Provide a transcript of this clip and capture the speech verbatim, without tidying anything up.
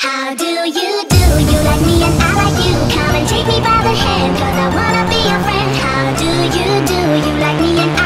How do you do? You like me and I like you. Come and take me by the hand, cause I wanna be your friend. How do you do? You like me and I